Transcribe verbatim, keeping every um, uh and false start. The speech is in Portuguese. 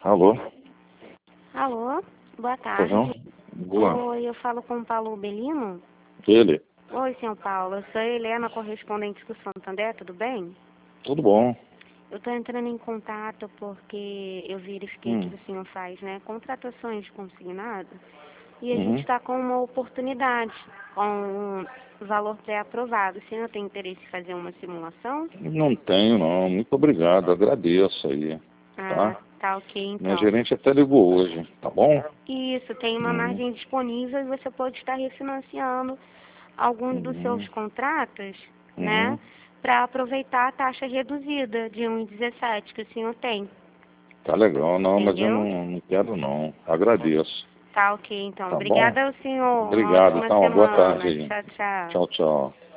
Alô? Alô, boa Pois não? tarde. Boa. Oi, eu falo com o Paulo Belino. Ele? Oi, senhor Paulo, eu sou a Helena, correspondente do Santander, tudo bem? Tudo bom. Eu estou entrando em contato porque eu verifiquei Hum. que o senhor faz, né, contratações consignadas e a gente Uhum. está com uma oportunidade, com um valor pré-aprovado. O senhor tem interesse em fazer uma simulação? Não tenho, não. Muito obrigado. Agradeço aí. Ah, Tá? tá ok Minha então. gerente até ligou hoje. Tá bom? Isso, tem uma Uhum. margem disponível e você pode estar refinanciando alguns dos seus Uhum. contratos, né, Uhum. para aproveitar a taxa reduzida de um vírgula dezessete que o senhor tem, Tá legal. Não, mas eu entendeu? não, não quero, não. Agradeço. Tá ok, então. Tá bom? Obrigada ao senhor. Uma Obrigado. ótima Tá, uma boa tarde semana. aí. Tchau, tchau. Tchau, tchau.